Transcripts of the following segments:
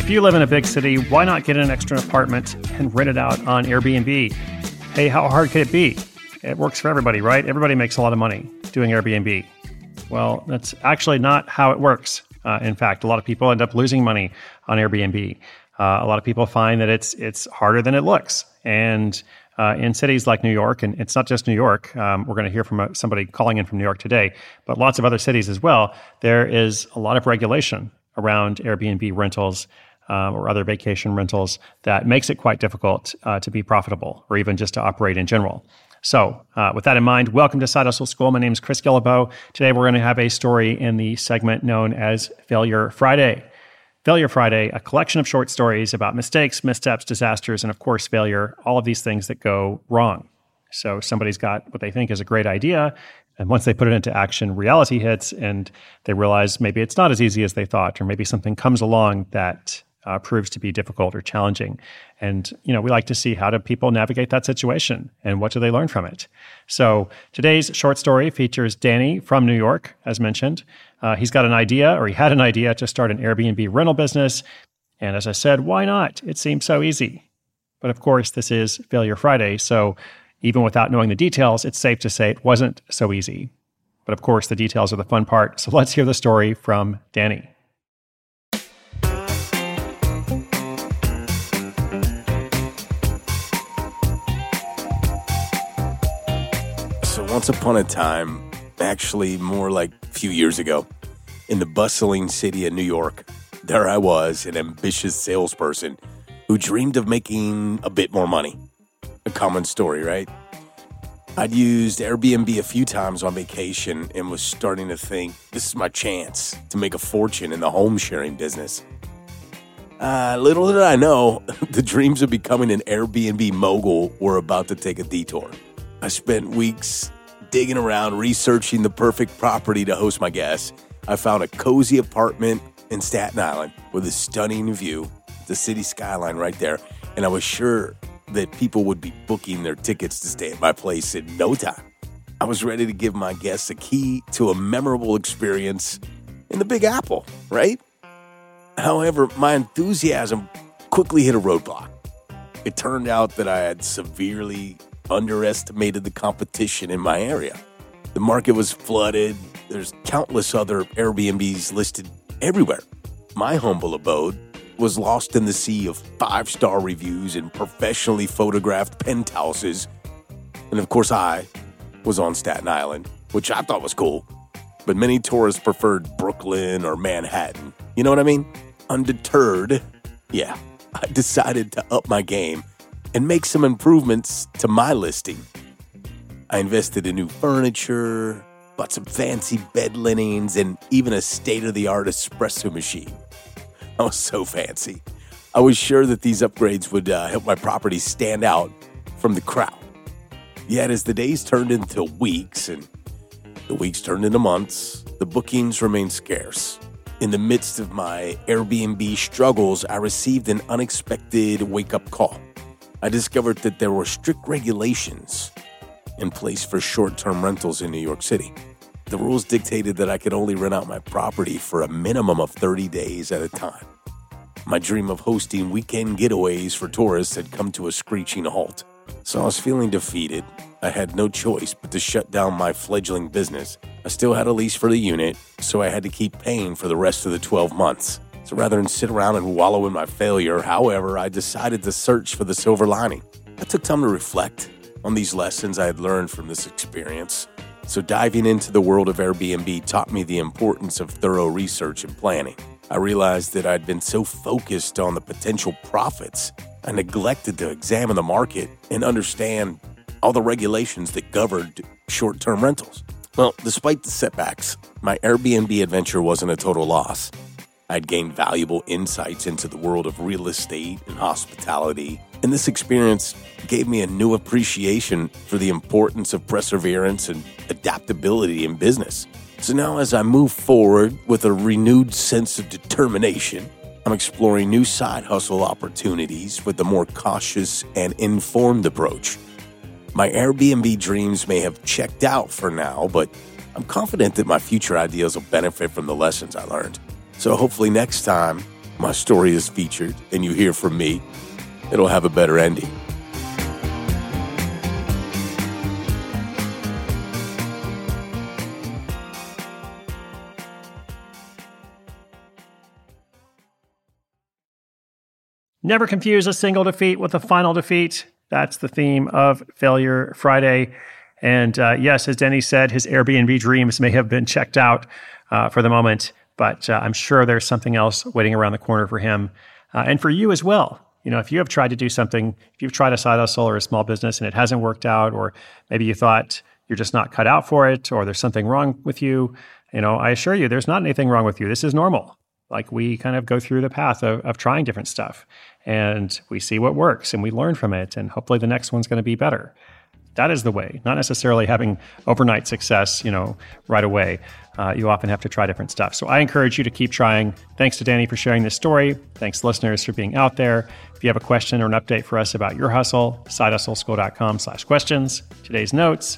If you live in a big city, why not get an extra apartment and rent it out on Airbnb? Hey, how hard could it be? It works for everybody, right? Everybody makes a lot of money doing Airbnb. Well, that's actually not how it works. In fact, a lot of people end up losing money on Airbnb. A lot of people find that it's harder than it looks. And in cities like New York, and it's not just New York, we're going to hear from somebody calling in from New York today, but lots of other cities as well, there is a lot of regulation around Airbnb rentals or other vacation rentals that makes it quite difficult to be profitable or even just to operate in general. So with that in mind, welcome to Side Hustle School. My name is Chris Guillebeau. Today we're going to have a story in the segment known as Failure Friday. Failure Friday, a collection of short stories about mistakes, missteps, disasters, and of course failure, all of these things that go wrong. So somebody's got what they think is a great idea, and once they put it into action, reality hits and they realize maybe it's not as easy as they thought, or maybe something comes along that proves to be difficult or challenging. And, we like to see how do people navigate that situation and what do they learn from it. So today's short story features Danny from New York, as mentioned. He's got an idea, or he had an idea to start an Airbnb rental business. And as I said, why not? It seems so easy. But of course, this is Failure Friday. So even without knowing the details, it's safe to say it wasn't so easy. But of course, the details are the fun part. So let's hear the story from Danny. Once upon a time, actually more like a few years ago, in the bustling city of New York, there I was, an ambitious salesperson who dreamed of making a bit more money. A common story, right? I'd used Airbnb a few times on vacation and was starting to think, this is my chance to make a fortune in the home sharing business. Little did I know, the dreams of becoming an Airbnb mogul were about to take a detour. I spent weeks digging around, researching the perfect property to host my guests. I found a cozy apartment in Staten Island with a stunning view, the city skyline right there, and I was sure that people would be booking their tickets to stay at my place in no time. I was ready to give my guests a key to a memorable experience in the Big Apple, right? However, my enthusiasm quickly hit a roadblock. It turned out that I had severely underestimated the competition in my area. The market was flooded. There's countless other Airbnbs listed everywhere. My humble abode was lost in the sea of 5-star reviews and professionally photographed penthouses. And of course, I was on Staten Island, which I thought was cool. But many tourists preferred Brooklyn or Manhattan. You know what I mean? Undeterred, I decided to up my game and make some improvements to my listing. I invested in new furniture, bought some fancy bed linens, and even a state-of-the-art espresso machine. I was so fancy. I was sure that these upgrades would help my property stand out from the crowd. Yet as the days turned into weeks and the weeks turned into months, the bookings remained scarce. In the midst of my Airbnb struggles, I received an unexpected wake-up call. I discovered that there were strict regulations in place for short-term rentals in New York City. The rules dictated that I could only rent out my property for a minimum of 30 days at a time. My dream of hosting weekend getaways for tourists had come to a screeching halt. So I was feeling defeated. I had no choice but to shut down my fledgling business. I still had a lease for the unit, so I had to keep paying for the rest of the 12 months. So rather than sit around and wallow in my failure, however, I decided to search for the silver lining. I took time to reflect on these lessons I had learned from this experience. So diving into the world of Airbnb taught me the importance of thorough research and planning. I realized that I'd been so focused on the potential profits, I neglected to examine the market and understand all the regulations that governed short-term rentals. Well, despite the setbacks, my Airbnb adventure wasn't a total loss. I'd gained valuable insights into the world of real estate and hospitality, and this experience gave me a new appreciation for the importance of perseverance and adaptability in business. So now as I move forward with a renewed sense of determination, I'm exploring new side hustle opportunities with a more cautious and informed approach. My Airbnb dreams may have checked out for now, but I'm confident that my future ideas will benefit from the lessons I learned. So hopefully next time my story is featured and you hear from me, it'll have a better ending. Never confuse a single defeat with a final defeat. That's the theme of Failure Friday. And yes, as Denny said, his Airbnb dreams may have been checked out for the moment, but I'm sure there's something else waiting around the corner for him and for you as well. You know, if you have tried to do something, if you've tried a side hustle or a small business and it hasn't worked out, or maybe you thought you're just not cut out for it, or there's something wrong with you, I assure you, there's not anything wrong with you. This is normal. Like, we kind of go through the path of trying different stuff, and we see what works and we learn from it, and hopefully the next one's going to be better. That is the way, not necessarily having overnight success, right away. You often have to try different stuff. So I encourage you to keep trying. Thanks to Danny for sharing this story. Thanks, listeners, for being out there. If you have a question or an update for us about your hustle, sidehustleschool.com/questions. Today's notes,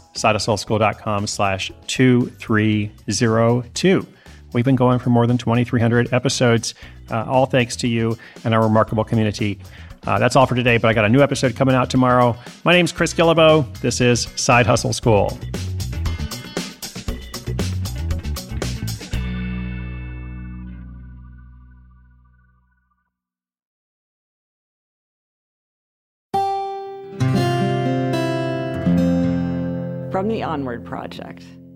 sidehustleschool.com/2302. We've been going for more than 2,300 episodes, all thanks to you and our remarkable community. That's all for today, but I got a new episode coming out tomorrow. My name's Chris Guillebeau. This is Side Hustle School. From the Onward Project.